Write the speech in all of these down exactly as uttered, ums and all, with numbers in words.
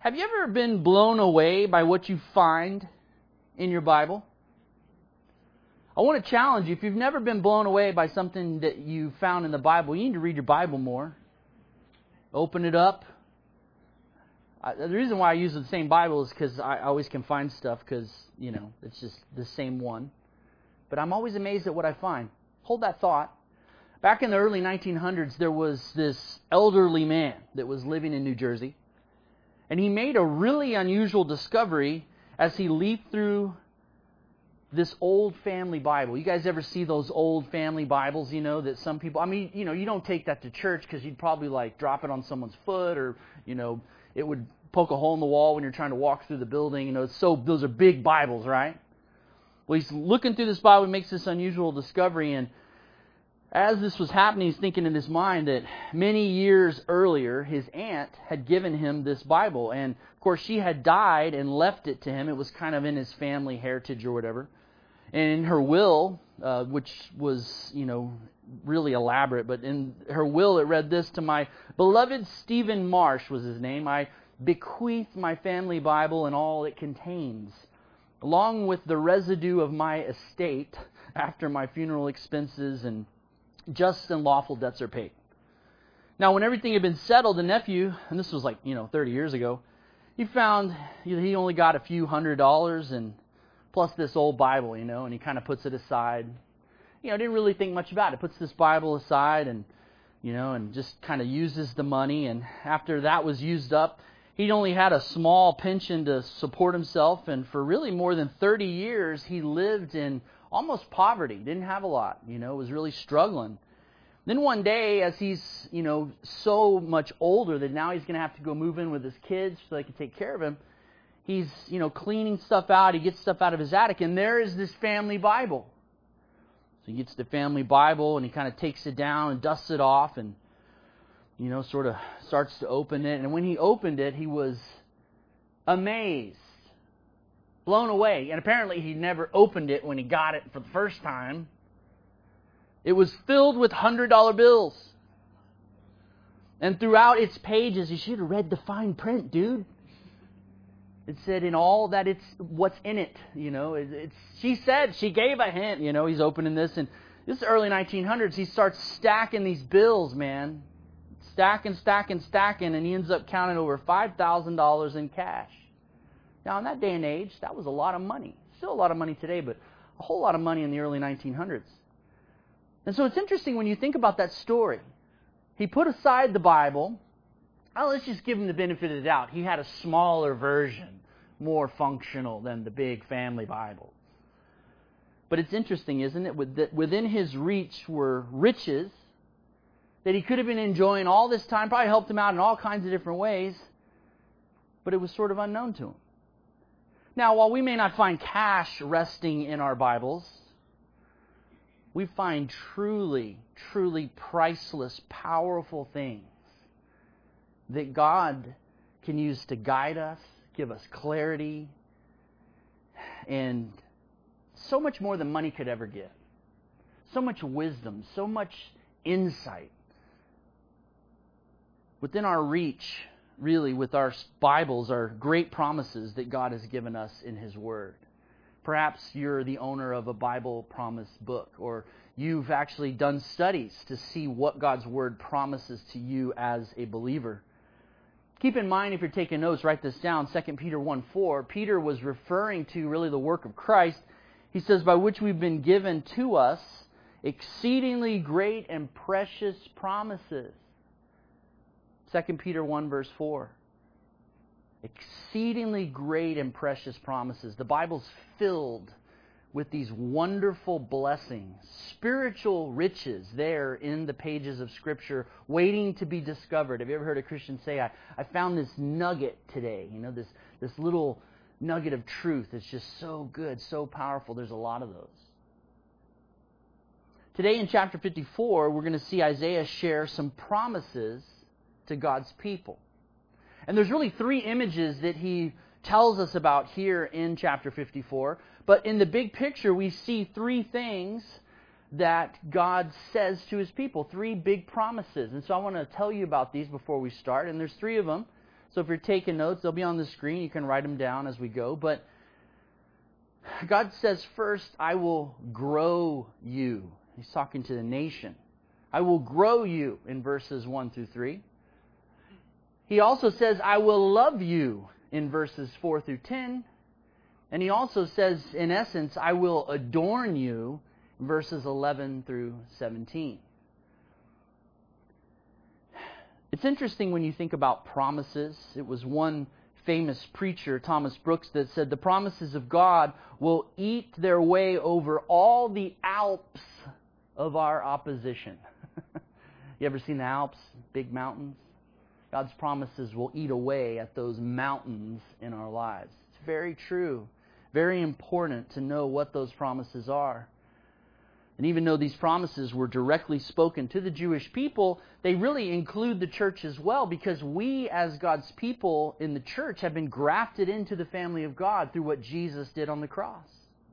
Have you ever been blown away by what you find in your Bible? I want to challenge you, if you've never been blown away by something that you found in the Bible, you need to read your Bible more. Open it up. I, the reason why I use the same Bible is because I always can find stuff because, you know, it's just the same one. But I'm always amazed at what I find. Hold that thought. Back in the early nineteen hundreds, there was this elderly man that was living in New Jersey. And he made a really unusual discovery as he leafed through this old family Bible. You guys ever see those old family Bibles, you know, that some people, I mean, you know, you don't take that to church because you'd probably like drop it on someone's foot or, you know, it would poke a hole in the wall when you're trying to walk through the building. You know, it's so, those are big Bibles, right? Well, he's looking through this Bible and makes this unusual discovery, and as this was happening, he's thinking in his mind that many years earlier, his aunt had given him this Bible. And, of course, she had died and left it to him. It was kind of in his family heritage or whatever. And in her will, uh, which was, you know, really elaborate, but in her will it read this: "To my beloved Stephen Marsh," was his name, "I bequeath my family Bible and all it contains, along with the residue of my estate after my funeral expenses and just and lawful debts are paid." Now, when everything had been settled, the nephew, and this was like, you know, thirty years ago, he found he only got a few hundred dollars and plus this old Bible, you know, and he kind of puts it aside. You know, didn't really think much about it. Puts this Bible aside and, you know, and just kind of uses the money. And after that was used up, he only had a small pension to support himself. And for really more than thirty years, he lived in almost poverty. Didn't have a lot, you know, was really struggling. Then one day, as he's, you know, so much older that now he's going to have to go move in with his kids so they can take care of him, he's, you know, cleaning stuff out. He gets stuff out of his attic, and there is this family Bible. So he gets the family Bible, and he kind of takes it down and dusts it off and, you know, sort of starts to open it. And when he opened it, he was amazed, blown away. And apparently he never opened it when he got it for the first time. It was filled with one hundred dollar bills. And throughout its pages, you should have read the fine print, dude. It said in all that it's what's in it, you know. It, it's she said, she gave a hint, you know. He's opening this, and this is early nineteen hundreds. He starts stacking these bills, man. Stacking, stacking, stacking, and he ends up counting over five thousand dollars in cash. Now, in that day and age, that was a lot of money. Still a lot of money today, but a whole lot of money in the early nineteen hundreds. And so it's interesting when you think about that story. He put aside the Bible. Oh, let's just give him the benefit of the doubt. He had a smaller version, more functional than the big family Bible. But it's interesting, isn't it, that within his reach were riches that he could have been enjoying all this time, probably helped him out in all kinds of different ways, but it was sort of unknown to him. Now, while we may not find cash resting in our Bibles, we find truly, truly priceless, powerful things that God can use to guide us, give us clarity, and so much more than money could ever give. So much wisdom, so much insight. Within our reach, really, with our Bibles, are great promises that God has given us in His Word. Perhaps you're the owner of a Bible promise book, or you've actually done studies to see what God's Word promises to you as a believer. Keep in mind, if you're taking notes, write this down, Second Peter one four. Peter was referring to really the work of Christ. He says, by which we've been given to us exceedingly great and precious promises. Second Peter one verse four. Exceedingly great and precious promises. The Bible's filled with these wonderful blessings, spiritual riches there in the pages of Scripture waiting to be discovered. Have you ever heard a Christian say, I, I found this nugget today, you know, this, this little nugget of truth that's just so good, so powerful. There's a lot of those. Today in chapter fifty-four, we're going to see Isaiah share some promises to God's people. And there's really three images that he tells us about here in chapter fifty-four. But in the big picture, we see three things that God says to His people. Three big promises. And so I want to tell you about these before we start. And there's three of them. So if you're taking notes, they'll be on the screen. You can write them down as we go. But God says, first, I will grow you. He's talking to the nation. I will grow you in verses one through three. He also says, I will love you in verses four through ten. And he also says, in essence, I will adorn you in verses eleven through seventeen. It's interesting when you think about promises. It was one famous preacher, Thomas Brooks, that said the promises of God will eat their way over all the Alps of our opposition. You ever seen the Alps? Big mountains? God's promises will eat away at those mountains in our lives. It's very true. Very important to know what those promises are. And even though these promises were directly spoken to the Jewish people, they really include the church as well, because we as God's people in the church have been grafted into the family of God through what Jesus did on the cross.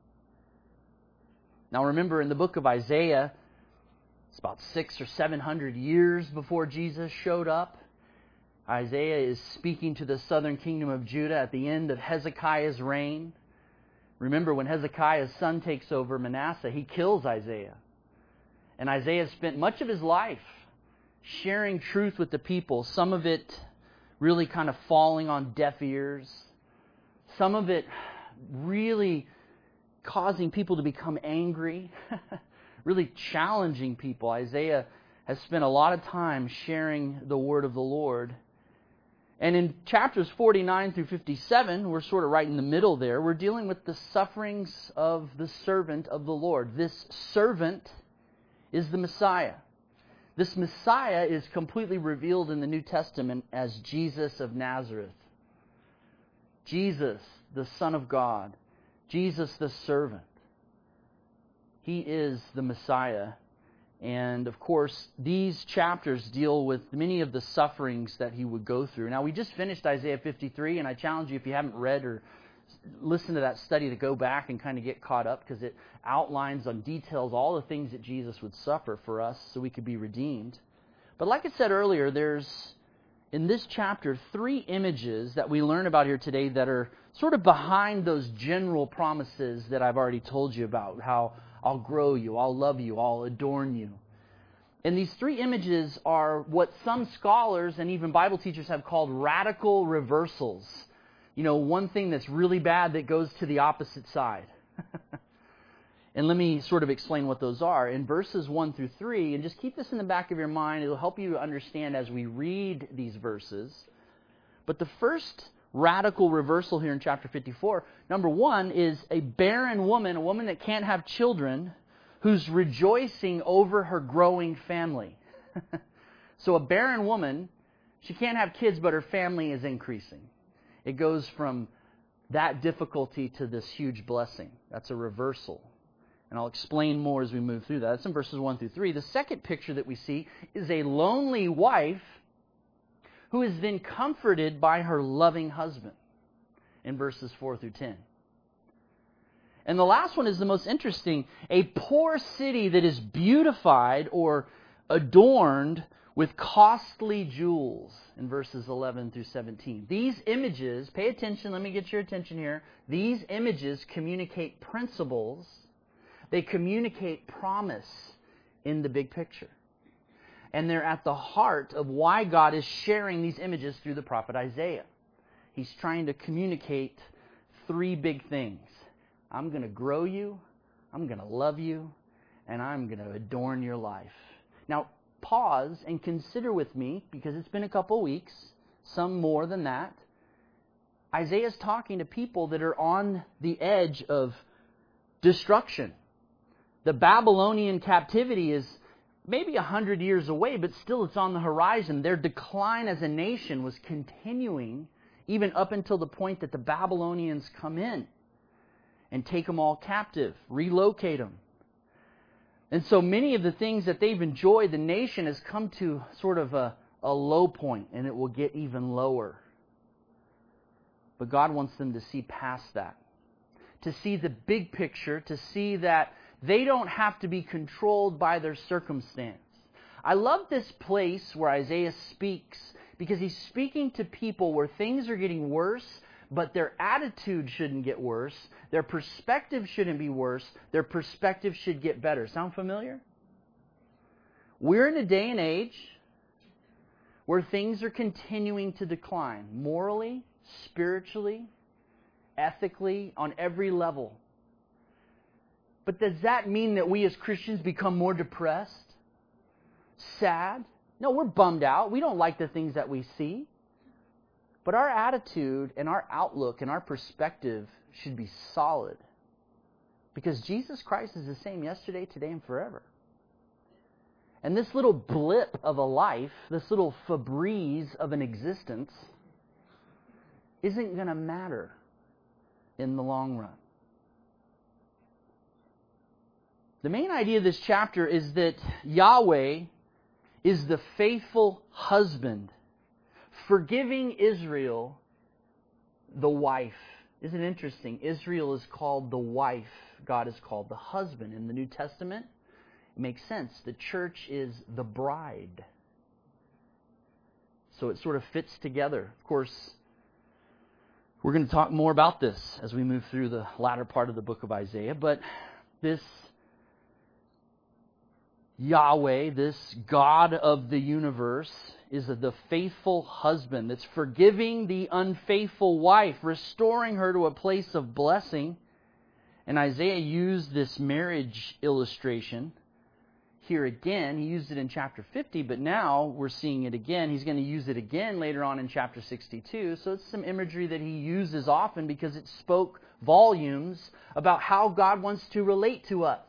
Now remember, in the book of Isaiah, it's about six or seven hundred years before Jesus showed up. Isaiah is speaking to the southern kingdom of Judah at the end of Hezekiah's reign. Remember, when Hezekiah's son takes over, Manasseh, he kills Isaiah. And Isaiah spent much of his life sharing truth with the people, some of it really kind of falling on deaf ears, some of it really causing people to become angry, really challenging people. Isaiah has spent a lot of time sharing the word of the Lord. And in chapters forty-nine through fifty-seven, we're sort of right in the middle there, we're dealing with the sufferings of the servant of the Lord. This servant is the Messiah. This Messiah is completely revealed in the New Testament as Jesus of Nazareth. Jesus, the Son of God. Jesus, the servant. He is the Messiah. And, of course, these chapters deal with many of the sufferings that he would go through. Now, we just finished Isaiah fifty-three, and I challenge you, if you haven't read or listened to that study, to go back and kind of get caught up, because it outlines and details all the things that Jesus would suffer for us so we could be redeemed. But like I said earlier, there's, in this chapter, three images that we learn about here today that are sort of behind those general promises that I've already told you about, how I'll grow you, I'll love you, I'll adorn you. And these three images are what some scholars and even Bible teachers have called radical reversals. You know, one thing that's really bad that goes to the opposite side. And let me sort of explain what those are. In verses one through three, and just keep this in the back of your mind, it'll help you to understand as we read these verses. But the first radical reversal here in chapter fifty-four, number one, is a barren woman, a woman that can't have children, who's rejoicing over her growing family. So a barren woman, she can't have kids, but her family is increasing. It goes from that difficulty to this huge blessing. That's a reversal. And I'll explain more as we move through that. That's in verses one through three. The second picture that we see is a lonely wife who is then comforted by her loving husband in verses four through ten. And the last one is the most interesting. A poor city that is beautified or adorned with costly jewels in verses eleven through seventeen. These images, pay attention, let me get your attention here. These images communicate principles. They communicate promise in the big picture. And they're at the heart of why God is sharing these images through the prophet Isaiah. He's trying to communicate three big things. I'm going to grow you, I'm going to love you, and I'm going to adorn your life. Now, pause and consider with me, because it's been a couple weeks, some more than that. Isaiah's talking to people that are on the edge of destruction. The Babylonian captivity is maybe a hundred years away, but still it's on the horizon. Their decline as a nation was continuing even up until the point that the Babylonians come in and take them all captive, relocate them. And so many of the things that they've enjoyed, the nation has come to sort of a, a low point, and it will get even lower. But God wants them to see past that, to see the big picture, to see that they don't have to be controlled by their circumstance. I love this place where Isaiah speaks Because he's speaking to people where things are getting worse, but their attitude shouldn't get worse. Their perspective shouldn't be worse. Their perspective should get better. Sound familiar? We're in a day and age where things are continuing to decline. Morally, spiritually, ethically, on every level. But does that mean that we as Christians become more depressed? Sad? No, we're bummed out. We don't like the things that we see. But our attitude and our outlook and our perspective should be solid. Because Jesus Christ is the same yesterday, today, and forever. And this little blip of a life, this little Febreze of an existence, isn't going to matter in the long run. The main idea of this chapter is that Yahweh is the faithful husband, forgiving Israel, the wife. Isn't it interesting? Israel is called the wife. God is called the husband. In the New Testament, it makes sense. The church is the bride. So it sort of fits together. Of course, we're going to talk more about this as we move through the latter part of the book of Isaiah. But this Yahweh, this God of the universe, is the faithful husband that's forgiving the unfaithful wife, restoring her to a place of blessing. And Isaiah used this marriage illustration here again. He used it in chapter fifty, but now we're seeing it again. He's going to use it again later on in chapter sixty-two. So it's some imagery that he uses often because it spoke volumes about how God wants to relate to us.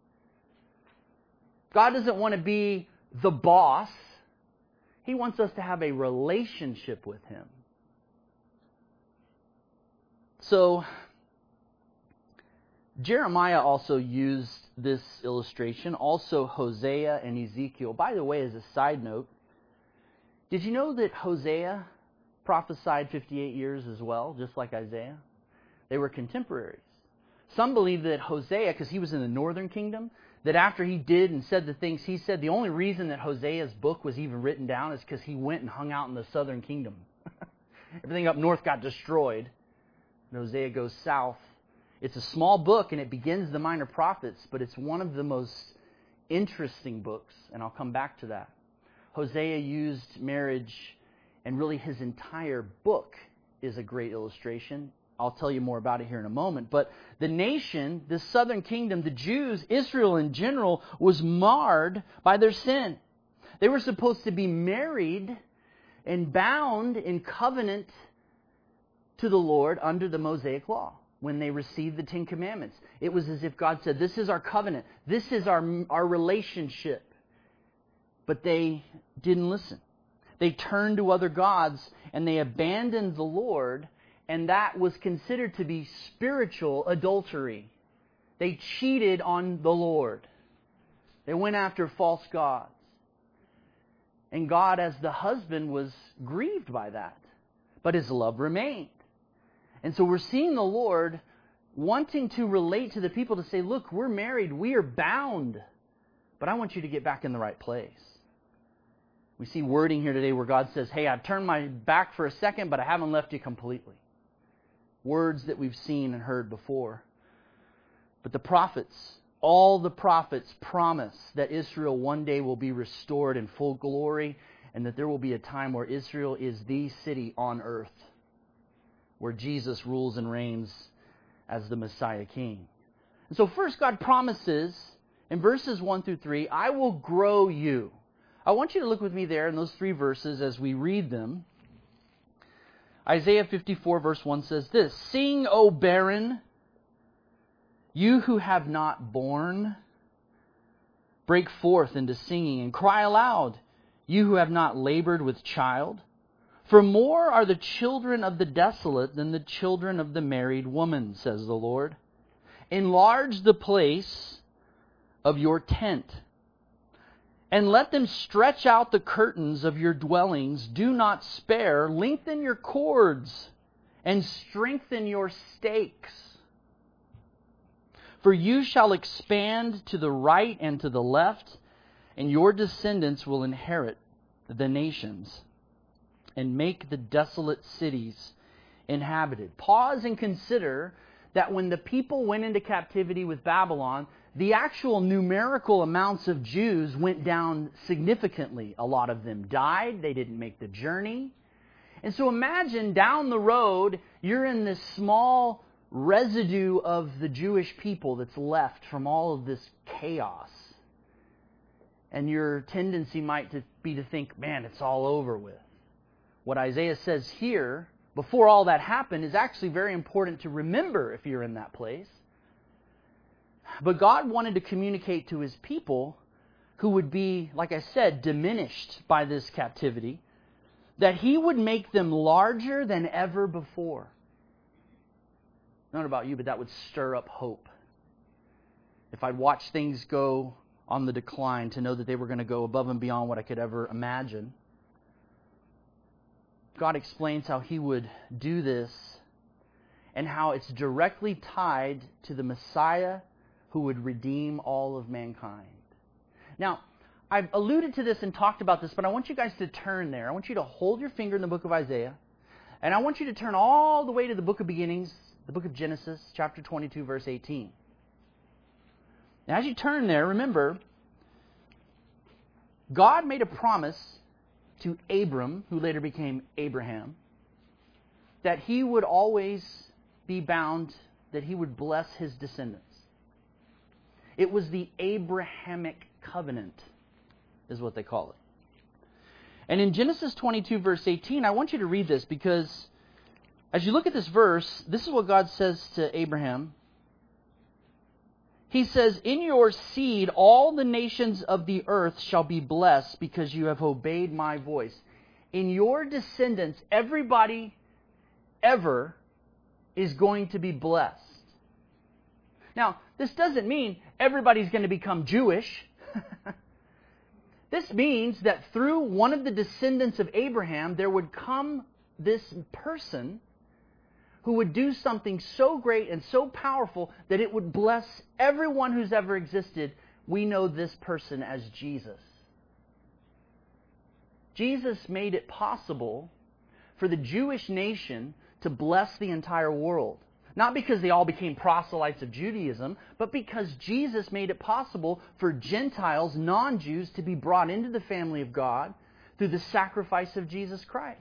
God doesn't want to be the boss. He wants us to have a relationship with Him. So, Jeremiah also used this illustration, also Hosea and Ezekiel. By the way, as a side note, did you know that Hosea prophesied fifty-eight years as well, just like Isaiah? They were contemporaries. Some believe that Hosea, because he was in the northern kingdom, that after he did and said the things he said, the only reason that Hosea's book was even written down is because he went and hung out in the southern kingdom. Everything up north got destroyed. And Hosea goes south. It's a small book and it begins the minor prophets, but it's one of the most interesting books, and I'll come back to that. Hosea used marriage, and really his entire book is a great illustration. I'll tell you more about it here in a moment. But the nation, the southern kingdom, the Jews, Israel in general, was marred by their sin. They were supposed to be married and bound in covenant to the Lord under the Mosaic law when they received the Ten Commandments. It was as if God said, this is our covenant. This is our, our relationship. But they didn't listen. They turned to other gods and they abandoned the Lord. And that was considered to be spiritual adultery. They cheated on the Lord. They went after false gods. And God, as the husband, was grieved by that. But His love remained. And so we're seeing the Lord wanting to relate to the people to say, look, we're married, we are bound. But I want you to get back in the right place. We see wording here today where God says, hey, I've turned my back for a second, but I haven't left you completely. Words that we've seen and heard before. But the prophets, all the prophets promise that Israel one day will be restored in full glory and that there will be a time where Israel is the city on earth where Jesus rules and reigns as the Messiah King. And so first God promises in verses one through three, I will grow you. I want you to look with me there in those three verses as we read them. Isaiah fifty-four verse one says this, sing, O barren, you who have not borne. Break forth into singing and cry aloud, you who have not labored with child. For more are the children of the desolate than the children of the married woman, says the Lord. Enlarge the place of your tent, and let them stretch out the curtains of your dwellings. Do not spare. Lengthen your cords and strengthen your stakes. For you shall expand to the right and to the left, and your descendants will inherit the nations. and make the desolate cities inhabited. Pause and consider that when the people went into captivity with Babylon, the actual numerical amounts of Jews went down significantly. A lot of them died. They didn't make the journey. And so imagine down the road, you're in this small residue of the Jewish people that's left from all of this chaos. And your tendency might to be to think, man, it's all over with. What Isaiah says here, before all that happened, is actually very important to remember if you're in that place. But God wanted to communicate to His people who would be, like I said, diminished by this captivity, that He would make them larger than ever before. I don't know about you, but that would stir up hope. If I'd watched things go on the decline, to know that they were going to go above and beyond what I could ever imagine. God explains how He would do this and how it's directly tied to the Messiah who would redeem all of mankind. Now, I've alluded to this and talked about this, but I want you guys to turn there. I want you to hold your finger in the book of Isaiah, and I want you to turn all the way to the book of beginnings, the book of Genesis, chapter twenty-two, verse eighteen. Now, as you turn there, remember, God made a promise to Abram, who later became Abraham, that he would always be bound, that he would bless his descendants. It was the Abrahamic covenant, is what they call it. And in Genesis twenty-two, verse eighteen, I want you to read this because as you look at this verse, this is what God says to Abraham. He says, "In your seed all the nations of the earth shall be blessed because you have obeyed my voice." In your descendants, everybody ever is going to be blessed. Now, this doesn't mean everybody's going to become Jewish. This means that through one of the descendants of Abraham, there would come this person who would do something so great and so powerful that it would bless everyone who's ever existed. We know this person as Jesus. Jesus made it possible for the Jewish nation to bless the entire world. Not because they all became proselytes of Judaism, but because Jesus made it possible for Gentiles, non-Jews, to be brought into the family of God through the sacrifice of Jesus Christ.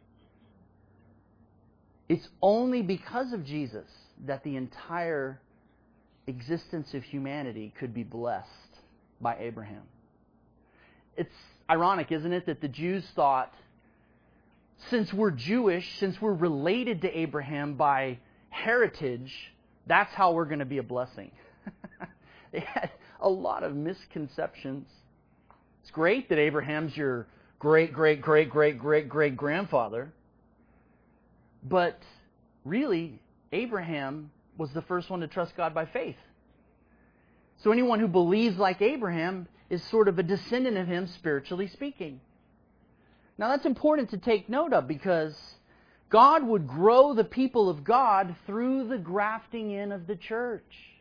It's only because of Jesus that the entire existence of humanity could be blessed by Abraham. It's ironic, isn't it, that the Jews thought, since we're Jewish, since we're related to Abraham by heritage, that's how we're going to be a blessing. They had a lot of misconceptions. It's great that Abraham's your great, great, great, great, great, great grandfather. But really, Abraham was the first one to trust God by faith. So anyone who believes like Abraham is sort of a descendant of him, spiritually speaking. Now that's important to take note of because God would grow the people of God through the grafting in of the church.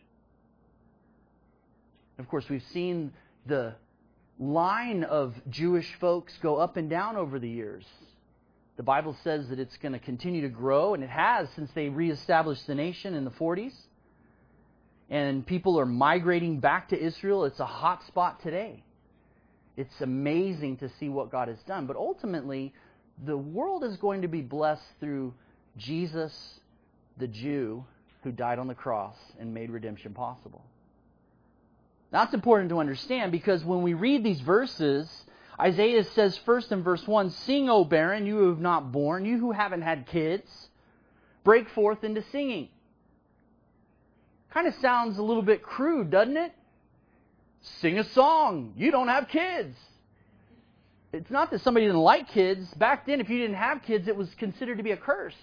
Of course, we've seen the line of Jewish folks go up and down over the years. The Bible says that it's going to continue to grow, and it has since they reestablished the nation in the forties. And people are migrating back to Israel. It's a hot spot today. It's amazing to see what God has done. But ultimately, the world is going to be blessed through Jesus, the Jew, who died on the cross and made redemption possible. That's important to understand because when we read these verses, Isaiah says first in verse one, "Sing, O barren, you who have not borne, you who haven't had kids, break forth into singing." Kind of sounds a little bit crude, doesn't it? Sing a song. You don't have kids. It's not that somebody didn't like kids. Back then, if you didn't have kids, it was considered to be a curse.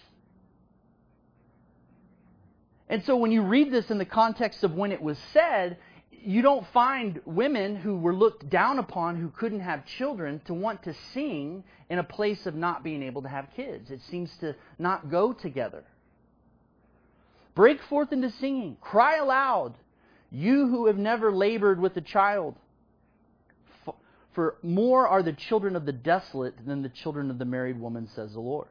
And so when you read this in the context of when it was said, you don't find women who were looked down upon who couldn't have children to want to sing in a place of not being able to have kids. It seems to not go together. Break forth into singing. Cry aloud, you who have never labored with a child. For more are the children of the desolate than the children of the married woman, says the Lord.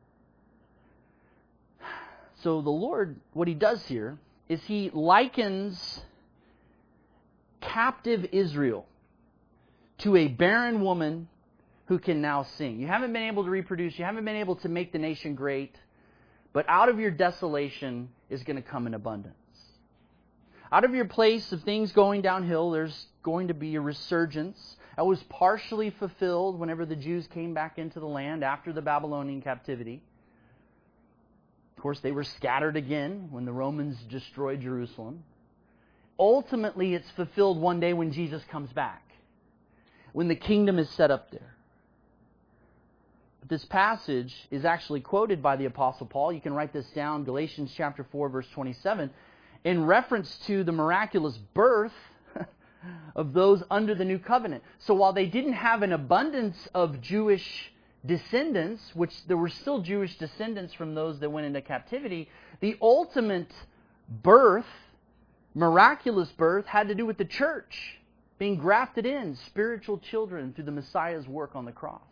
So the Lord, what He does here is He likens captive Israel to a barren woman who can now sing. You haven't been able to reproduce. You haven't been able to make the nation great. But out of your desolation is going to come an abundance. Out of your place of things going downhill, there's going to be a resurgence. That was partially fulfilled whenever the Jews came back into the land after the Babylonian captivity. Of course, they were scattered again when the Romans destroyed Jerusalem. Ultimately, it's fulfilled one day when Jesus comes back, when the kingdom is set up there. But this passage is actually quoted by the Apostle Paul. You can write this down, Galatians chapter four, verse twenty-seven, in reference to the miraculous birth of those under the new covenant. So while they didn't have an abundance of Jewish descendants, which there were still Jewish descendants from those that went into captivity, the ultimate birth, miraculous birth, had to do with the church being grafted in, spiritual children, through the Messiah's work on the cross.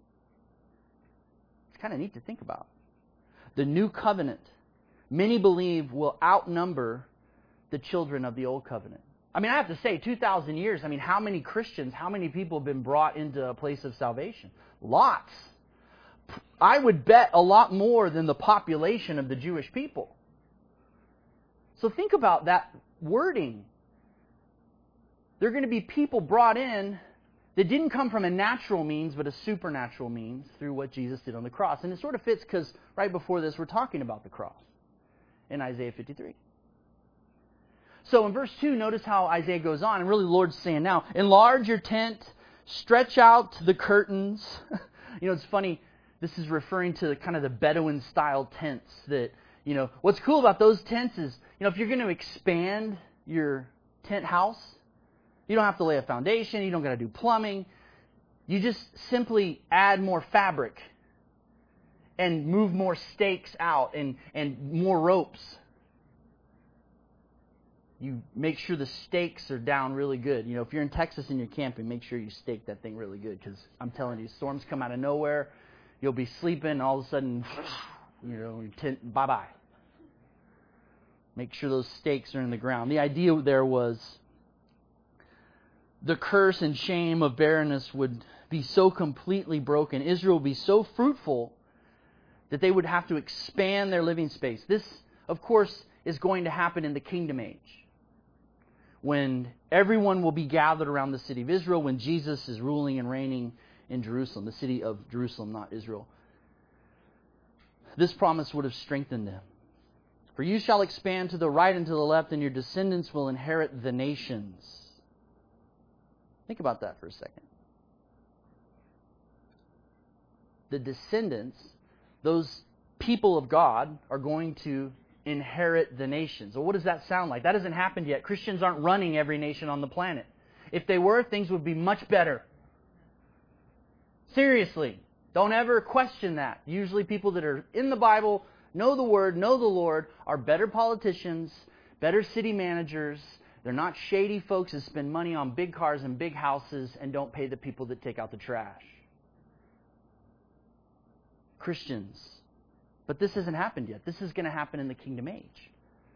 It's kind of neat to think about. The new covenant, many believe, will outnumber the children of the old covenant. I mean, I have to say, two thousand years, I mean, how many Christians, how many people have been brought into a place of salvation? Lots. I would bet a lot more than the population of the Jewish people. So think about that wording. There are going to be people brought in that didn't come from a natural means, but a supernatural means through what Jesus did on the cross. And it sort of fits because right before this, we're talking about the cross in Isaiah fifty-three. So in verse two, notice how Isaiah goes on. And really the Lord's saying now, enlarge your tent, stretch out the curtains. You know, it's funny, this is referring to kind of the Bedouin-style tents that, you know, what's cool about those tents is, you know, if you're going to expand your tent house, you don't have to lay a foundation, you don't got to do plumbing. You just simply add more fabric and move more stakes out and, and more ropes. You make sure the stakes are down really good. You know, if you're in Texas and you're camping, make sure you stake that thing really good, because I'm telling you, storms come out of nowhere. You'll be sleeping, and all of a sudden, you know, your tent, bye-bye. Make sure those stakes are in the ground. The idea there was the curse and shame of barrenness would be so completely broken. Israel would be so fruitful that they would have to expand their living space. This, of course, is going to happen in the kingdom age, when everyone will be gathered around the city of Israel, when Jesus is ruling and reigning in Jerusalem, the city of Jerusalem, not Israel. This promise would have strengthened them. For you shall expand to the right and to the left, and your descendants will inherit the nations. Think about that for a second. The descendants, those people of God, are going to inherit the nations. Well, what does that sound like? That hasn't happened yet. Christians aren't running every nation on the planet. If they were, things would be much better. Seriously, don't ever question that. Usually people that are in the Bible, know the Word, know the Lord, are better politicians, better city managers. They're not shady folks that spend money on big cars and big houses and don't pay the people that take out the trash. Christians. But this hasn't happened yet. This is going to happen in the kingdom age.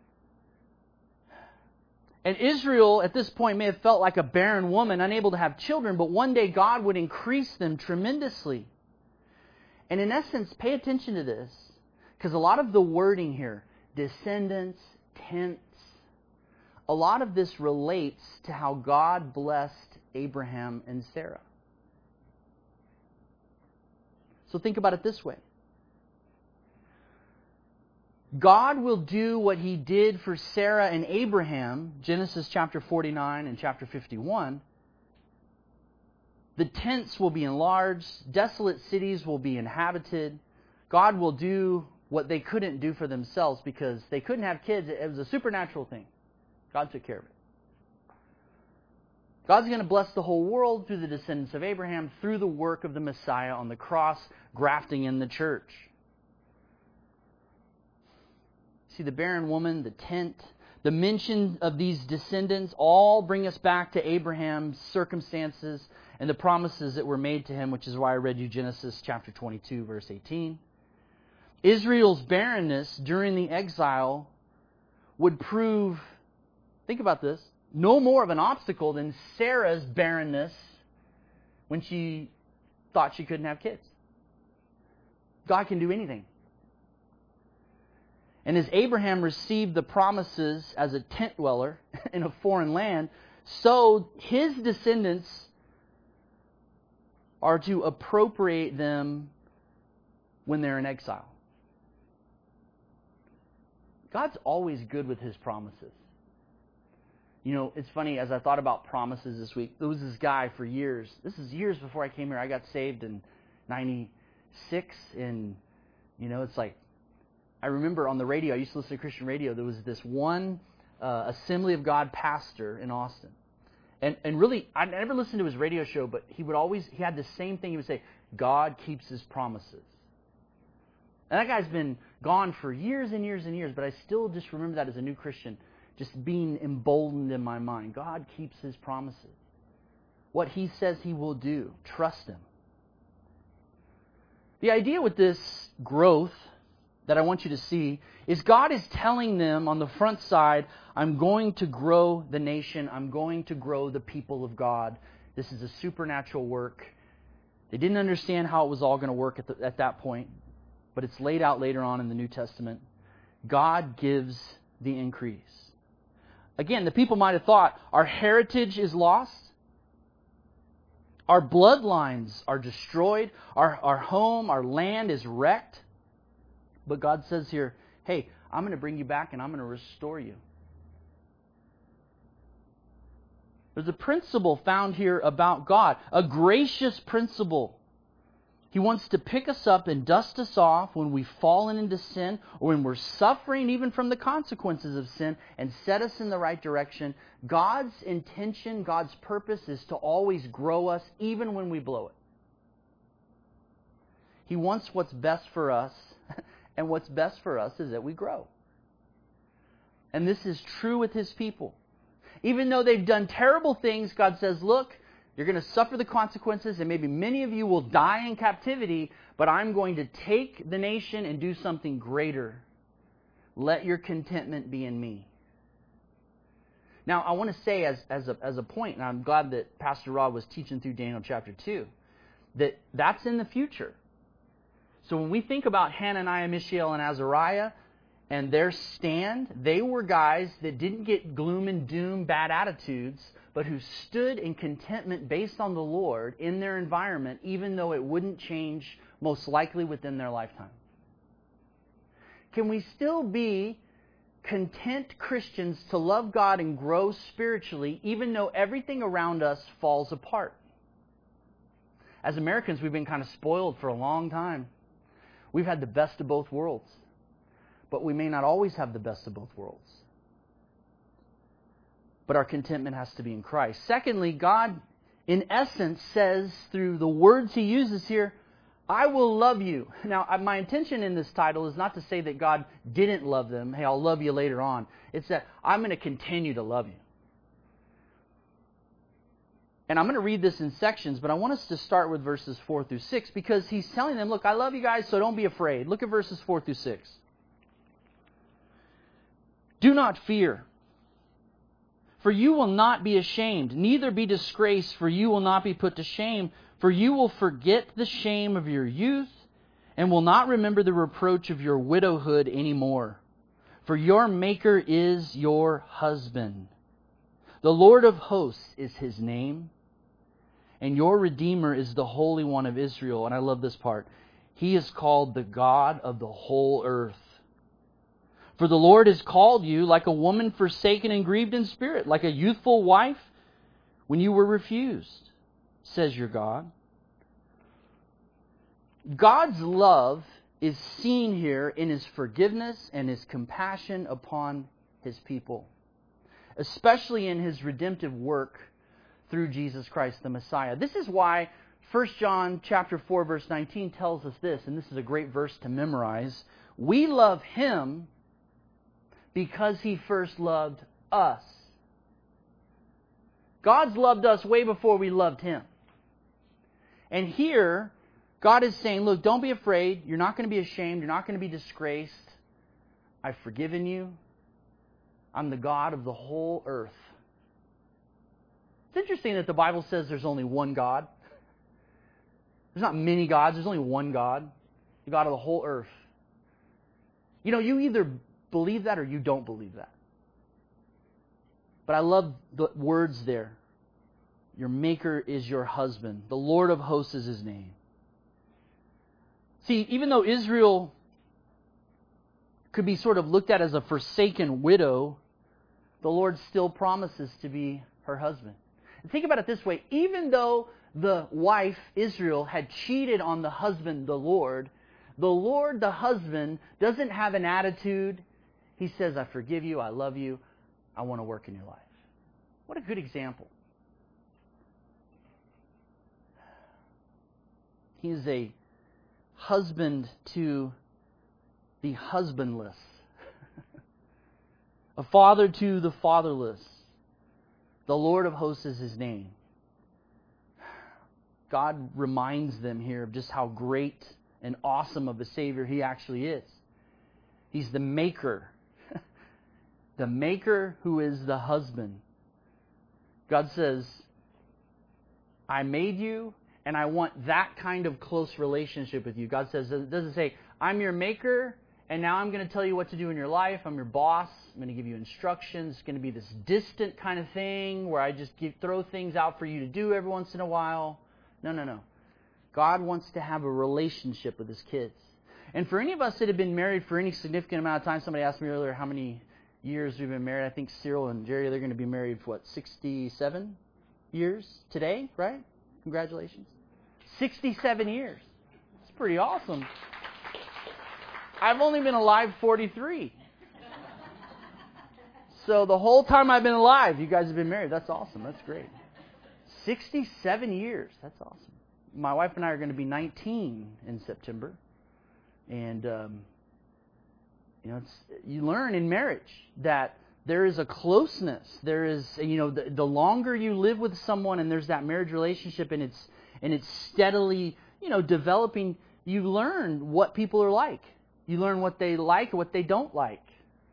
And Israel, at this point, may have felt like a barren woman, unable to have children, but one day God would increase them tremendously. And in essence, pay attention to this, because a lot of the wording here, descendants, tents, a lot of this relates to how God blessed Abraham and Sarah. So think about it this way. God will do what He did for Sarah and Abraham, Genesis chapter forty-nine and chapter fifty-one. The tents will be enlarged. Desolate cities will be inhabited. God will do what they couldn't do for themselves because they couldn't have kids. It was a supernatural thing. God took care of it. God's going to bless the whole world through the descendants of Abraham, through the work of the Messiah on the cross, grafting in the church. See, the barren woman, the tent, the mention of these descendants all bring us back to Abraham's circumstances and the promises that were made to him, which is why I read you Genesis chapter twenty-two, verse eighteen. Israel's barrenness during the exile would prove, think about this, no more of an obstacle than Sarah's barrenness when she thought she couldn't have kids. God can do anything. And as Abraham received the promises as a tent dweller in a foreign land, so his descendants are to appropriate them when they're in exile. God's always good with His promises. You know, it's funny, as I thought about promises this week, there was this guy for years. This is years before I came here. I got saved in ninety-six, and, you know, it's like, I remember on the radio, I used to listen to Christian radio, there was this one uh, Assembly of God pastor in Austin. And and really, I never listened to his radio show, but he would always, he had the same thing. He would say, God keeps His promises. And that guy's been gone for years and years and years, but I still just remember that as a new Christian, just being emboldened in my mind. God keeps His promises. What He says He will do, trust Him. The idea with this growth that I want you to see is God is telling them on the front side, I'm going to grow the nation. I'm going to grow the people of God. This is a supernatural work. They didn't understand how it was all going to work at, the, at that point, but it's laid out later on in the New Testament. God gives the increase. Again, the people might have thought, our heritage is lost. Our bloodlines are destroyed. Our, our home, our land is wrecked. But God says here, hey, I'm going to bring you back and I'm going to restore you. There's a principle found here about God, a gracious principle. He wants to pick us up and dust us off when we've fallen into sin or when we're suffering even from the consequences of sin and set us in the right direction. God's intention, God's purpose is to always grow us even when we blow it. He wants what's best for us, and what's best for us is that we grow. And this is true with His people. Even though they've done terrible things, God says, look, you're going to suffer the consequences, and maybe many of you will die in captivity, but I'm going to take the nation and do something greater. Let your contentment be in me. Now, I want to say as, as, a, as a point, and I'm glad that Pastor Rod was teaching through Daniel chapter two, that that's in the future. So when we think about Hananiah, Mishael, and Azariah, and their stand, they were guys that didn't get gloom and doom, bad attitudes, but who stood in contentment based on the Lord in their environment, even though it wouldn't change most likely within their lifetime. Can we still be content Christians to love God and grow spiritually, even though everything around us falls apart? As Americans, we've been kind of spoiled for a long time. We've had the best of both worlds. But we may not always have the best of both worlds. But our contentment has to be in Christ. Secondly, God, in essence, says through the words He uses here, I will love you. Now, my intention in this title is not to say that God didn't love them. Hey, I'll love you later on. It's that I'm going to continue to love you. And I'm going to read this in sections, but I want us to start with verses four through six because He's telling them, look, I love you guys, so don't be afraid. Look at verses four through six. Do not fear, for you will not be ashamed, neither be disgraced, for you will not be put to shame. For you will forget the shame of your youth, and will not remember the reproach of your widowhood anymore. For your Maker is your husband. The Lord of hosts is His name, and your Redeemer is the Holy One of Israel. And I love this part. He is called the God of the whole earth. For the Lord has called you like a woman forsaken and grieved in spirit, like a youthful wife when you were refused, says your God. God's love is seen here in His forgiveness and His compassion upon His people, especially in His redemptive work through Jesus Christ the Messiah. This is why First John chapter four verse nineteen tells us this, and this is a great verse to memorize. We love Him because He first loved us. God's loved us way before we loved Him. And here, God is saying, look, don't be afraid. You're not going to be ashamed. You're not going to be disgraced. I've forgiven you. I'm the God of the whole earth. It's interesting that the Bible says there's only one God. There's not many gods. There's only one God. The God of the whole earth. You know, you either believe that or you don't believe that. But I love the words there. Your Maker is your husband. The Lord of hosts is His name. See, even though Israel could be sort of looked at as a forsaken widow, the Lord still promises to be her husband. And think about it this way. Even though the wife, Israel, had cheated on the husband, the Lord, the Lord, the husband, doesn't have an attitude. He says, I forgive you, I love you, I want to work in your life. What a good example. He is a husband to the husbandless. A father to the fatherless. The Lord of hosts is His name. God reminds them here of just how great and awesome of a Savior He actually is. He's the Maker. The Maker who is the husband. God says, I made you and I want that kind of close relationship with you. God says, it doesn't say, I'm your Maker and now I'm going to tell you what to do in your life. I'm your boss. I'm going to give you instructions. It's going to be this distant kind of thing where I just give, throw things out for you to do every once in a while. No, no, no. God wants to have a relationship with His kids. And for any of us that have been married for any significant amount of time, somebody asked me earlier how many years we've been married. I think Cyril and Jerry, they're going to be married for what, sixty-seven years today, right? Congratulations. sixty-seven years. It's pretty awesome. I've only been alive forty-three. So the whole time I've been alive, you guys have been married. That's awesome. That's great. sixty-seven years. That's awesome. My wife and I are going to be nineteen in September. And, um, you know, it's, you learn in marriage that there is a closeness. There is, you know, the, the longer you live with someone and there's that marriage relationship and it's and it's steadily, you know, developing, you learn what people are like. You learn what they like and what they don't like.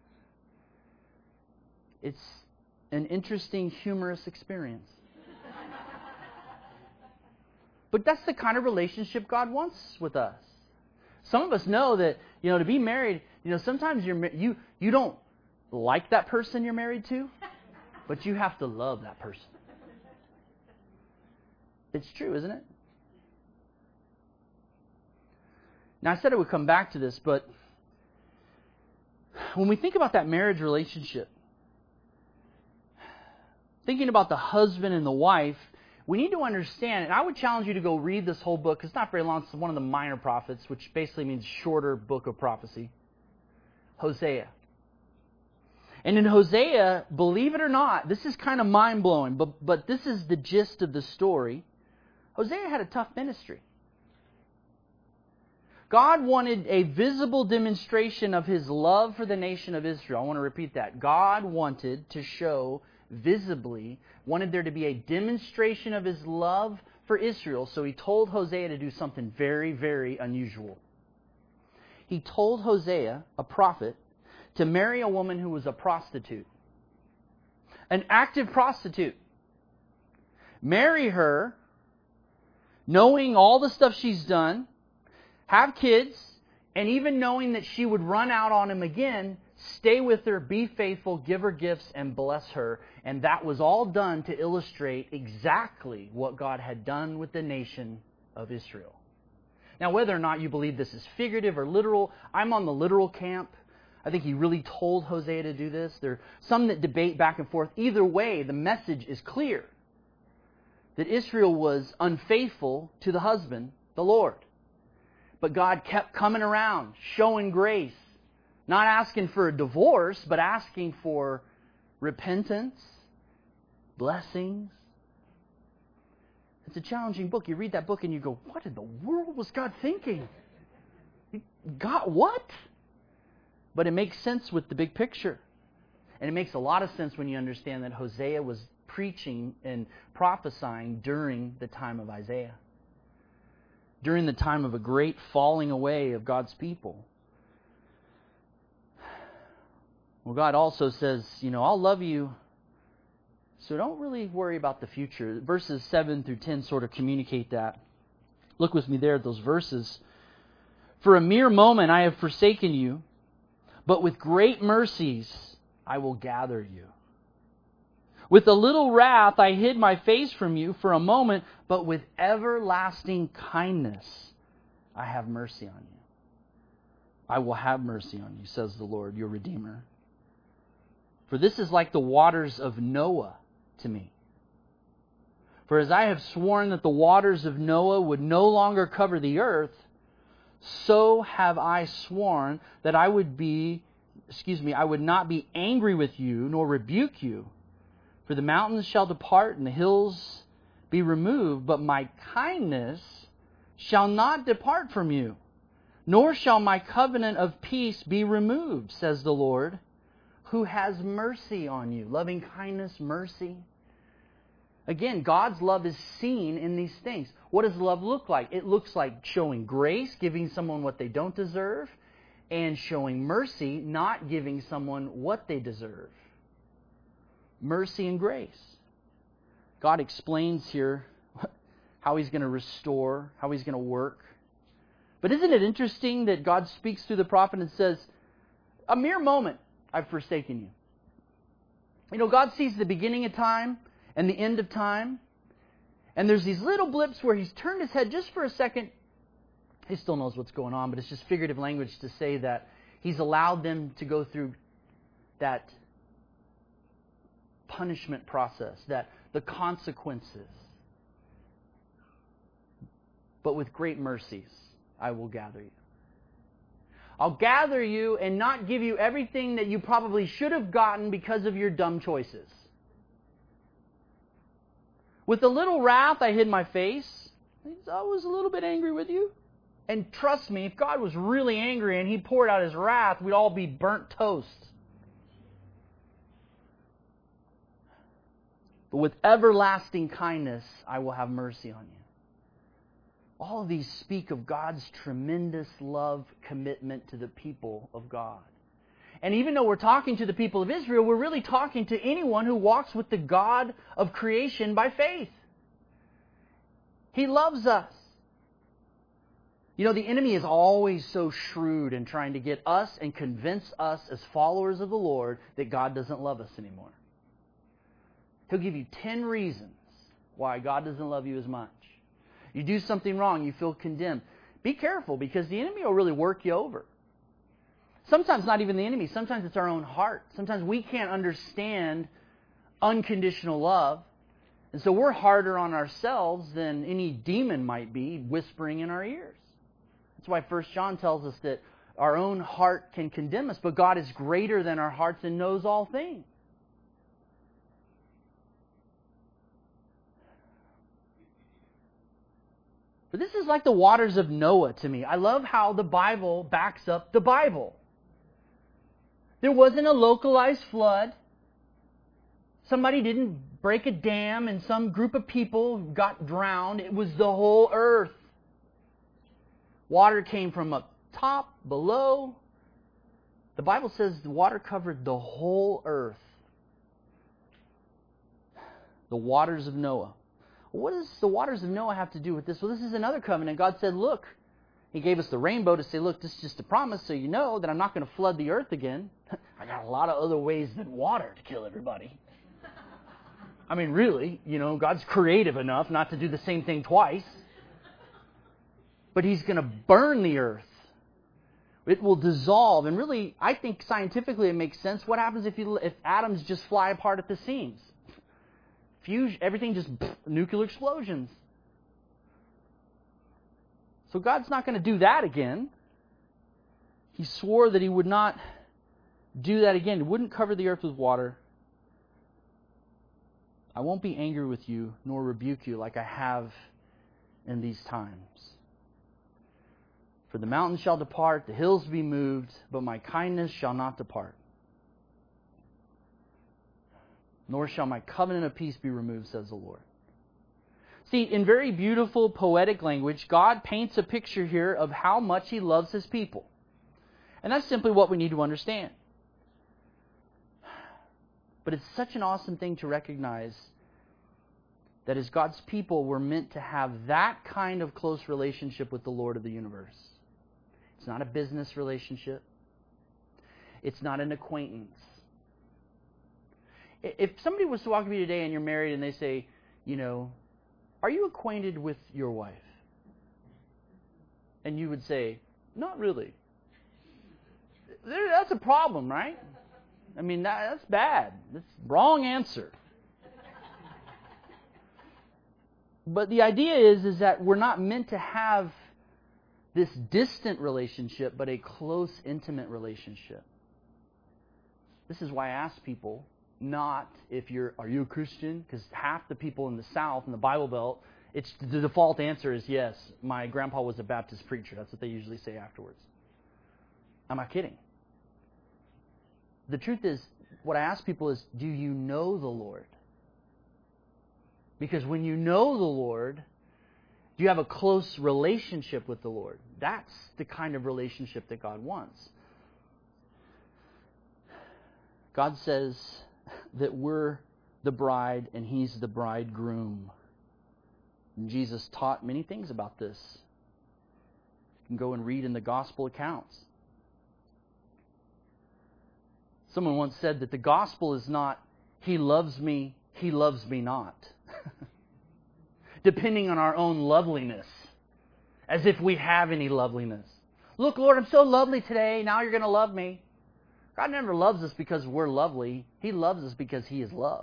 It's an interesting, humorous experience. But that's the kind of relationship God wants with us. Some of us know that, you know, to be married, you know, sometimes you're you you don't like that person you're married to, but you have to love that person. It's true, isn't it? Now, I said I would come back to this, but when we think about that marriage relationship, thinking about the husband and the wife, we need to understand, and I would challenge you to go read this whole book. It's not very long. It's one of the minor prophets, which basically means shorter book of prophecy. Hosea. And in Hosea, believe it or not, this is kind of mind-blowing, but, but this is the gist of the story. Hosea had a tough ministry. God wanted a visible demonstration of His love for the nation of Israel. I want to repeat that. God wanted to show visibly, wanted there to be a demonstration of His love for Israel. So He told Hosea to do something very, very unusual. He told Hosea, a prophet, to marry a woman who was a prostitute. An active prostitute. Marry her, knowing all the stuff she's done, have kids, and even knowing that she would run out on him again, stay with her, be faithful, give her gifts, and bless her. And that was all done to illustrate exactly what God had done with the nation of Israel. Now, whether or not you believe this is figurative or literal, I'm on the literal camp. I think He really told Hosea to do this. There are some that debate back and forth. Either way, the message is clear. That Israel was unfaithful to the husband, the Lord. But God kept coming around, showing grace. Not asking for a divorce, but asking for repentance, blessings. It's a challenging book. You read that book and you go, what in the world was God thinking? God, what? But it makes sense with the big picture. And it makes a lot of sense when you understand that Hosea was preaching and prophesying during the time of Isaiah. during the time of a great falling away of God's people. Well, God also says, you know, I'll love you, so don't really worry about the future. Verses seven through ten sort of communicate that. Look with me there at those verses. For a mere moment I have forsaken you, but with great mercies I will gather you. With a little wrath I hid my face from you for a moment, but with everlasting kindness I have mercy on you. I will have mercy on you, says the Lord, your Redeemer. For this is like the waters of Noah to me. For as I have sworn that the waters of Noah would no longer cover the earth, so have I sworn that I would be, excuse me, I would not be angry with you nor rebuke you. For the mountains shall depart and the hills be removed, but my kindness shall not depart from you, nor shall my covenant of peace be removed, says the Lord, who has mercy on you. Loving kindness, mercy. Again, God's love is seen in these things. What does love look like? It looks like showing grace, giving someone what they don't deserve, and showing mercy, not giving someone what they deserve. Mercy and grace. God explains here how He's going to restore, how He's going to work. But isn't it interesting that God speaks through the prophet and says, a mere moment I've forsaken you. You know, God sees the beginning of time and the end of time. And there's these little blips where He's turned His head just for a second. He still knows what's going on, but it's just figurative language to say that He's allowed them to go through that punishment process, that the consequences. But with great mercies, I will gather you. I'll gather you and not give you everything that you probably should have gotten because of your dumb choices. With a little wrath, I hid my face. I was a little bit angry with you. And trust me, if God was really angry and He poured out His wrath, we'd all be burnt toast. But with everlasting kindness, I will have mercy on you. All of these speak of God's tremendous love commitment to the people of God. And even though we're talking to the people of Israel, we're really talking to anyone who walks with the God of creation by faith. He loves us. You know, the enemy is always so shrewd in trying to get us and convince us as followers of the Lord that God doesn't love us anymore. He'll give you ten reasons why God doesn't love you as much. You do something wrong, you feel condemned. Be careful, because the enemy will really work you over. Sometimes not even the enemy. Sometimes it's our own heart. Sometimes we can't understand unconditional love. And so we're harder on ourselves than any demon might be whispering in our ears. That's why First John tells us that our own heart can condemn us, but God is greater than our hearts and knows all things. But this is like the waters of Noah to me. I love how the Bible backs up the Bible. There wasn't a localized flood. Somebody didn't break a dam and some group of people got drowned. It was the whole earth. Water came from up top, below. The Bible says the water covered the whole earth. The waters of Noah. What does the waters of Noah have to do with this? Well, this is another covenant. God said, look, He gave us the rainbow to say, look, this is just a promise so you know that I'm not going to flood the earth again. I got a lot of other ways than water to kill everybody. I mean, really, you know, God's creative enough not to do the same thing twice. But He's going to burn the earth. It will dissolve. And really, I think scientifically it makes sense. What happens if you if atoms just fly apart at the seams? Fusion, everything just pff, nuclear explosions. So God's not going to do that again. He swore that He would not do that again. He wouldn't cover the earth with water. I won't be angry with you nor rebuke you like I have in these times. For the mountains shall depart, the hills be moved, but my kindness shall not depart. Nor shall my covenant of peace be removed, says the Lord. See, in very beautiful poetic language, God paints a picture here of how much He loves His people. And that's simply what we need to understand. But it's such an awesome thing to recognize that as God's people, we're meant to have that kind of close relationship with the Lord of the universe. It's not a business relationship. It's not an acquaintance. If somebody was to walk up to you today and you're married and they say, you know, are you acquainted with your wife? And you would say, not really. That's a problem, right? I mean, that, that's bad. That's wrong answer. But the idea is, is that we're not meant to have this distant relationship, but a close, intimate relationship. This is why I ask people, not if you're, are you a Christian? Because half the people in the South, in the Bible Belt, it's the default answer is yes. My grandpa was a Baptist preacher. That's what they usually say afterwards. I'm not kidding. The truth is, what I ask people is, do you know the Lord? Because when you know the Lord, do you have a close relationship with the Lord? That's the kind of relationship that God wants. God says that we're the bride and He's the bridegroom. And Jesus taught many things about this. You can go and read in the gospel accounts. Someone once said that the gospel is not, He loves me, He loves me not. Depending on our own loveliness. As if we have any loveliness. Look, Lord, I'm so lovely today. Now you're going to love me. God never loves us because we're lovely. He loves us because He is love.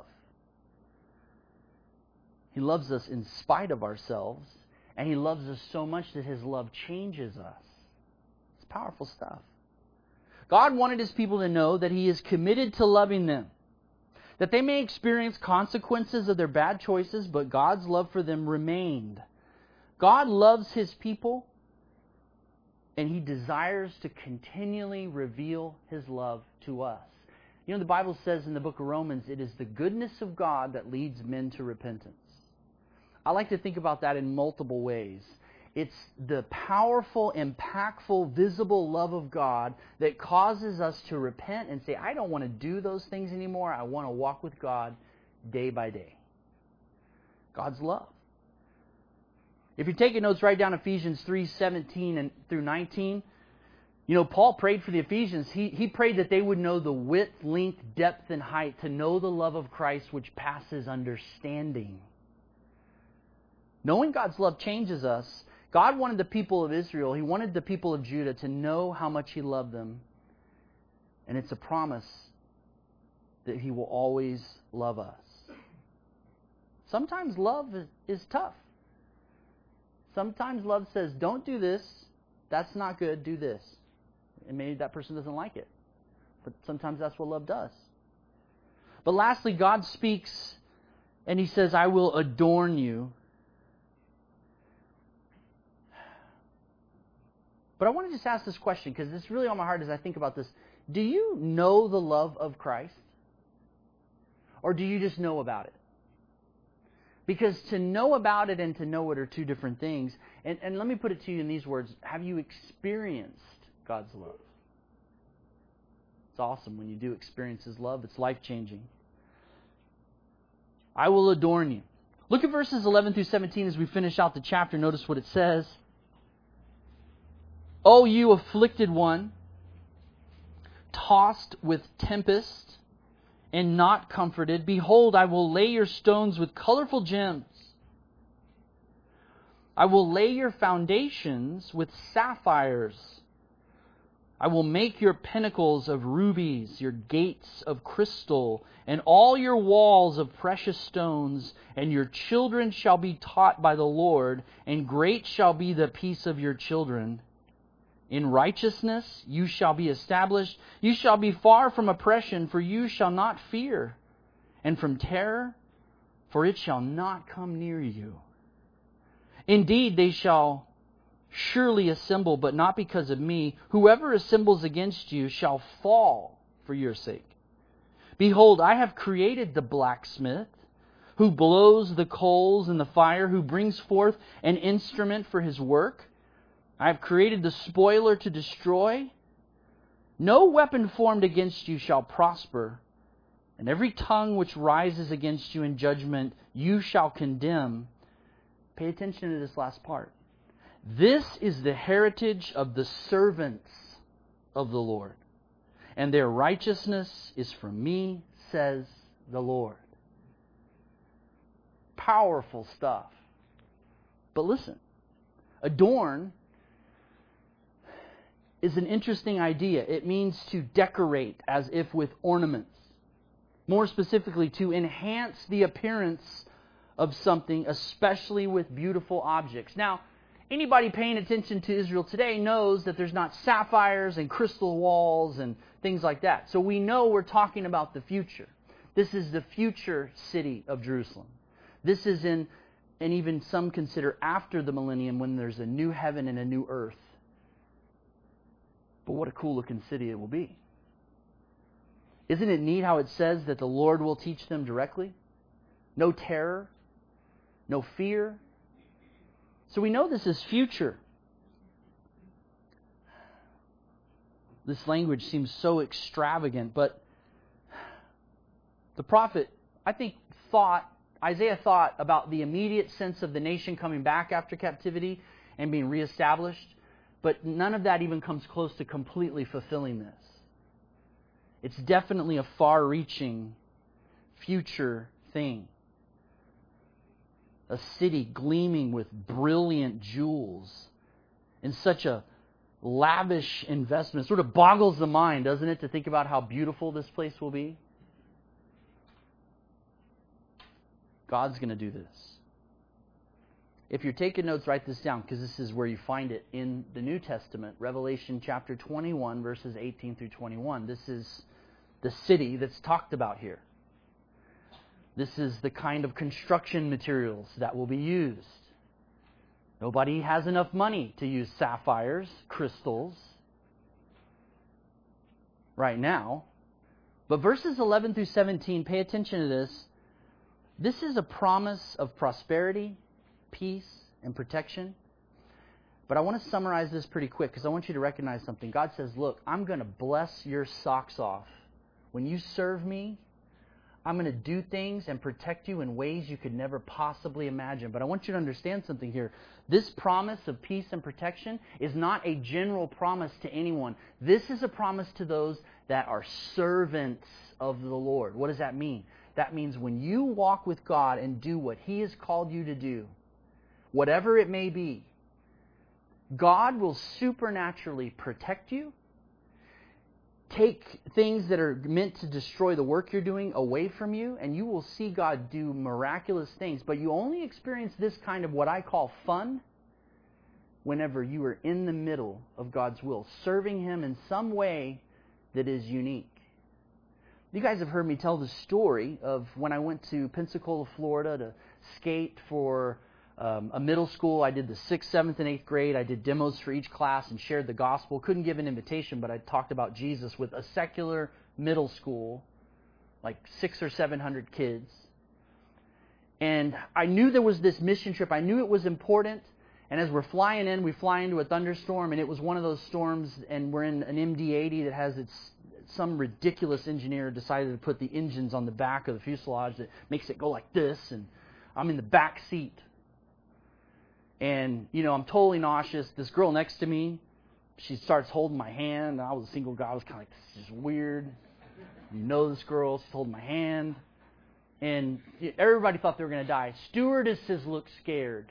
He loves us in spite of ourselves. And He loves us so much that His love changes us. It's powerful stuff. God wanted His people to know that He is committed to loving them. That they may experience consequences of their bad choices, but God's love for them remained. God loves His people, and He desires to continually reveal His love to us. You know, the Bible says in the book of Romans, it is the goodness of God that leads men to repentance. I like to think about that in multiple ways. It's the powerful, impactful, visible love of God that causes us to repent and say, I don't want to do those things anymore. I want to walk with God day by day. God's love. If you're taking notes, write down Ephesians three seventeen and through nineteen. You know, Paul prayed for the Ephesians. He, he prayed that they would know the width, length, depth, and height, to know the love of Christ which passes understanding. Knowing God's love changes us. God wanted the people of Israel, He wanted the people of Judah to know how much He loved them. And it's a promise that He will always love us. Sometimes love is, is tough. Sometimes love says, don't do this. That's not good. Do this. And maybe that person doesn't like it. But sometimes that's what love does. But lastly, God speaks and He says, I will adorn you. But I want to just ask this question, because it's really on my heart as I think about this. Do you know the love of Christ? Or do you just know about it? Because to know about it and to know it are two different things. And, and let me put it to you in these words. Have you experienced God's love? It's awesome when you do experience His love. It's life-changing. I will adorn you. Look at verses eleven through seventeen as we finish out the chapter. Notice what it says. O you afflicted one, tossed with tempest and not comforted, behold, I will lay your stones with colorful gems. I will lay your foundations with sapphires. I will make your pinnacles of rubies, your gates of crystal, and all your walls of precious stones, and your children shall be taught by the Lord, and great shall be the peace of your children. In righteousness you shall be established. You shall be far from oppression, for you shall not fear. And from terror, for it shall not come near you. Indeed, they shall surely assemble, but not because of me. Whoever assembles against you shall fall for your sake. Behold, I have created the blacksmith who blows the coals in the fire, who brings forth an instrument for his work. I have created the spoiler to destroy. No weapon formed against you shall prosper, and every tongue which rises against you in judgment you shall condemn. Pay attention to this last part. This is the heritage of the servants of the Lord, and their righteousness is from me, says the Lord. Powerful stuff. But listen, adorn is an interesting idea. It means to decorate as if with ornaments. More specifically, to enhance the appearance of something, especially with beautiful objects. Now, anybody paying attention to Israel today knows that there's not sapphires and crystal walls and things like that. So we know we're talking about the future. This is the future city of Jerusalem. This is in, and even some consider after the millennium, when there's a new heaven and a new earth. But what a cool looking city it will be. Isn't it neat how it says that the Lord will teach them directly? No terror, no fear. So we know this is future. This language seems so extravagant, but the prophet, I think, thought, Isaiah thought about the immediate sense of the nation coming back after captivity and being reestablished, but none of that even comes close to completely fulfilling this. It's definitely a far-reaching future thing. A city gleaming with brilliant jewels in such a lavish investment. It sort of boggles the mind, doesn't it, to think about how beautiful this place will be? God's going to do this. If you're taking notes, write this down, because this is where you find it in the New Testament. Revelation chapter twenty-one, verses eighteen through twenty-one. This is the city that's talked about here. This is the kind of construction materials that will be used. Nobody has enough money to use sapphires, crystals, right now. But verses eleven through seventeen, pay attention to this. This is a promise of prosperity, peace, and protection. But I want to summarize this pretty quick, because I want you to recognize something. God says, look, I'm going to bless your socks off. When you serve me, I'm going to do things and protect you in ways you could never possibly imagine. But I want you to understand something here. This promise of peace and protection is not a general promise to anyone. This is a promise to those that are servants of the Lord. What does that mean? That means when you walk with God and do what He has called you to do, whatever it may be, God will supernaturally protect you, take things that are meant to destroy the work you're doing away from you, and you will see God do miraculous things. But you only experience this kind of what I call fun whenever you are in the middle of God's will, serving Him in some way that is unique. You guys have heard me tell the story of when I went to Pensacola, Florida to skate for um, a middle school. I did the sixth, seventh, and eighth grade. I did demos for each class and shared the gospel. Couldn't give an invitation, but I talked about Jesus with a secular middle school, like six or seven hundred kids. And I knew there was this mission trip. I knew it was important. And as we're flying in, we fly into a thunderstorm, and it was one of those storms, and we're in an M D eighty that has its, some ridiculous engineer decided to put the engines on the back of the fuselage that makes it go like this, and I'm in the back seat. And, you know, I'm totally nauseous. This girl next to me, she starts holding my hand. I was a single guy. I was kind of like, this is weird. You know this girl. She's holding my hand. And everybody thought they were going to die. Stewardesses looked scared.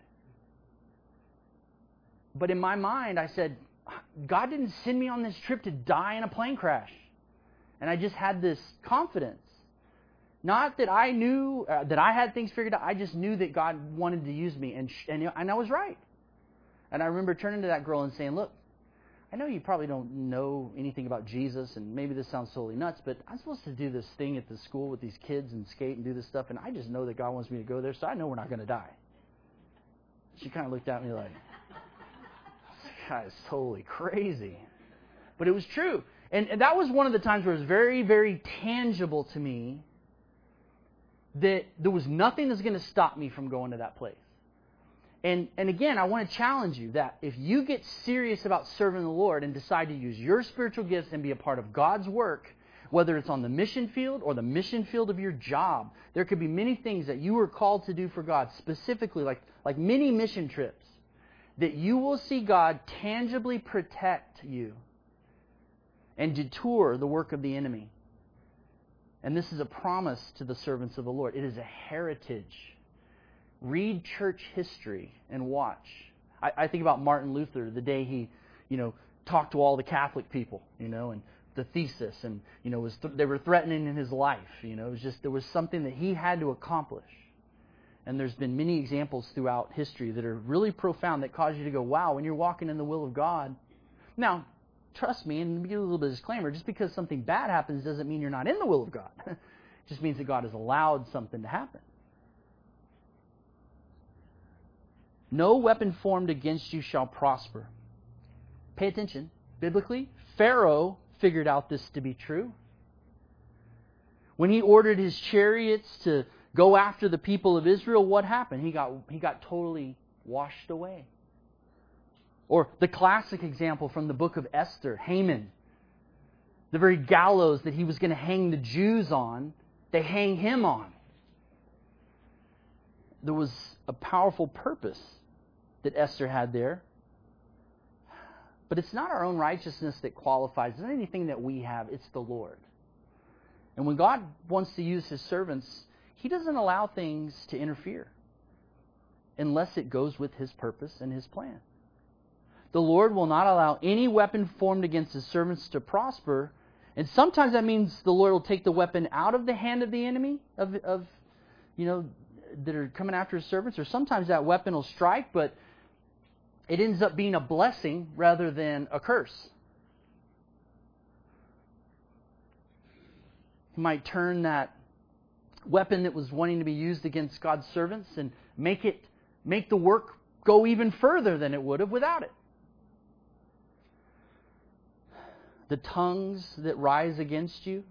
But in my mind, I said, God didn't send me on this trip to die in a plane crash. And I just had this confidence. Not that I knew, uh, that I had things figured out. I just knew that God wanted to use me. And, sh- and, and I was right. And I remember turning to that girl and saying, look, I know you probably don't know anything about Jesus, and maybe this sounds totally nuts, but I'm supposed to do this thing at the school with these kids and skate and do this stuff, and I just know that God wants me to go there, so I know we're not going to die. She kind of looked at me like, this guy is totally crazy. But it was true. And, and that was one of the times where it was very, very tangible to me that there was nothing that's going to stop me from going to that place. And, and again, I want to challenge you that if you get serious about serving the Lord and decide to use your spiritual gifts and be a part of God's work, whether it's on the mission field or the mission field of your job, there could be many things that you are called to do for God, specifically like, like many mission trips, that you will see God tangibly protect you and detour the work of the enemy. And this is a promise to the servants of the Lord. It is a heritage. Read church history and watch. I, I think about Martin Luther, the day he, you know, talked to all the Catholic people, you know, and the thesis, and you know, was th- they were threatening in his life. You know, it was just there was something that he had to accomplish. And there's been many examples throughout history that are really profound that cause you to go, wow, when you're walking in the will of God. Now, trust me, and give a little bit of disclaimer, just because something bad happens doesn't mean you're not in the will of God. It just means that God has allowed something to happen. No weapon formed against you shall prosper. Pay attention. Biblically, Pharaoh figured out this to be true. When he ordered his chariots to go after the people of Israel, what happened? He got, he got totally washed away. Or the classic example from the book of Esther, Haman. The very gallows that he was going to hang the Jews on, they hang him on. There was a powerful purpose that Esther had there. But it's not our own righteousness that qualifies. It's not anything that we have. It's the Lord. And when God wants to use His servants, He doesn't allow things to interfere unless it goes with His purpose and His plan. The Lord will not allow any weapon formed against His servants to prosper. And sometimes that means the Lord will take the weapon out of the hand of the enemy, of, of you know, that are coming after His servants. Or sometimes that weapon will strike, but it ends up being a blessing rather than a curse. He might turn that weapon that was wanting to be used against God's servants and make it make the work go even further than it would have without it. The tongues that rise against you.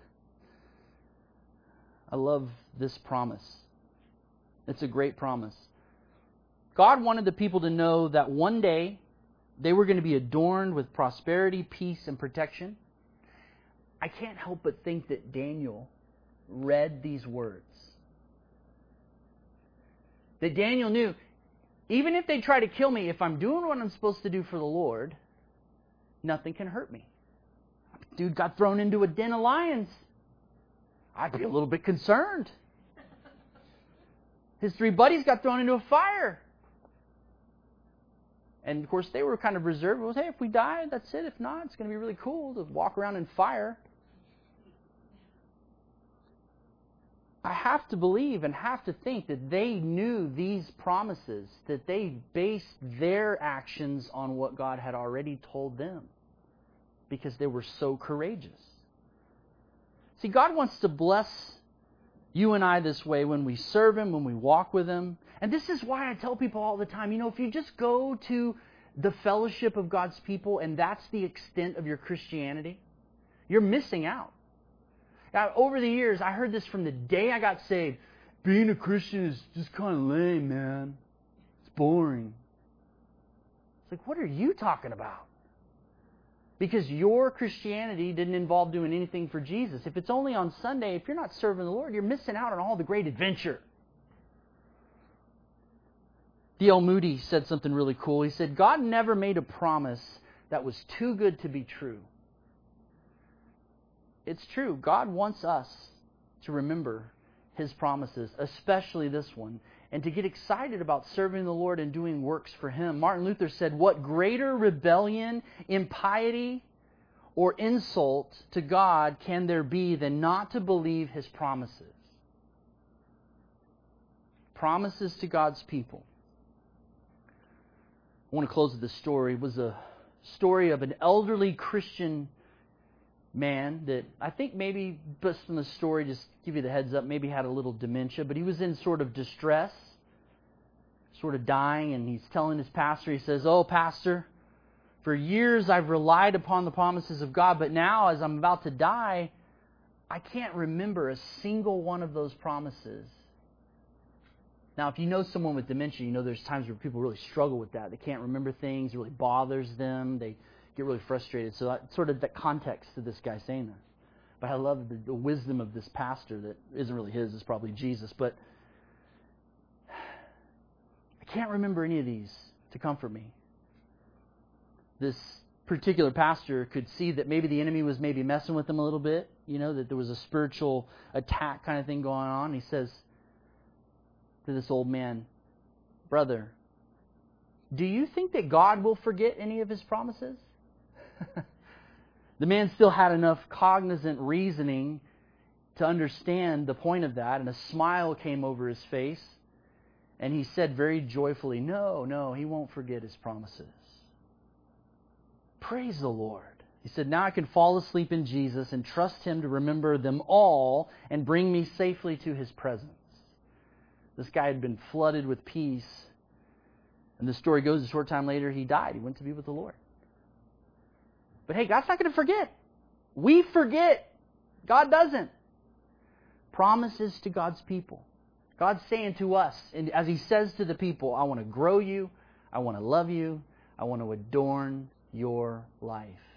I love this promise. It's a great promise. God wanted the people to know that one day they were going to be adorned with prosperity, peace, and protection. I can't help but think that Daniel read these words. That Daniel knew, even if they try to kill me, if I'm doing what I'm supposed to do for the Lord, nothing can hurt me. Dude got thrown into a den of lions. I'd be a little bit concerned. His three buddies got thrown into a fire. And of course, they were kind of reserved. It was, hey, if we die, that's it. If not, it's going to be really cool to walk around in fire. I have to believe and have to think that they knew these promises, that they based their actions on what God had already told them, because they were so courageous. See, God wants to bless you and I this way when we serve Him, when we walk with Him. And this is why I tell people all the time, you know, if you just go to the fellowship of God's people and that's the extent of your Christianity, you're missing out. Now, over the years, I heard this from the day I got saved. Being a Christian is just kind of lame, man. It's boring. It's like, what are you talking about? Because your Christianity didn't involve doing anything for Jesus. If it's only on Sunday, if you're not serving the Lord, you're missing out on all the great adventure. D L Moody said something really cool. He said, God never made a promise that was too good to be true. It's true. God wants us to remember His promises, especially this one, and to get excited about serving the Lord and doing works for Him. Martin Luther said, what greater rebellion, impiety, or insult to God can there be than not to believe His promises? Promises to God's people. I want to close with this story. It was a story of an elderly Christian man that I think maybe, based on the story, just give you the heads up, maybe had a little dementia, but he was in sort of distress, sort of dying, and he's telling his pastor, he says, oh, pastor, for years I've relied upon the promises of God, but now as I'm about to die, I can't remember a single one of those promises. Now, if you know someone with dementia, you know there's times where people really struggle with that. They can't remember things. It really bothers them. They get really frustrated. So that's sort of the context to this guy saying that. But I love the, the wisdom of this pastor that isn't really his. It's probably Jesus. But I can't remember any of these to comfort me. This particular pastor could see that maybe the enemy was maybe messing with him a little bit. You know, that there was a spiritual attack kind of thing going on. He says to this old man, brother, do you think that God will forget any of His promises? The man still had enough cognizant reasoning to understand the point of that, and a smile came over his face, and he said very joyfully, no, no, He won't forget His promises. Praise the Lord. He said, now I can fall asleep in Jesus and trust Him to remember them all and bring me safely to His presence. This guy had been flooded with peace. And the story goes, a short time later, he died. He went to be with the Lord. But hey, God's not going to forget. We forget. God doesn't. Promises to God's people. God's saying to us, and as He says to the people, I want to grow you. I want to love you. I want to adorn your life.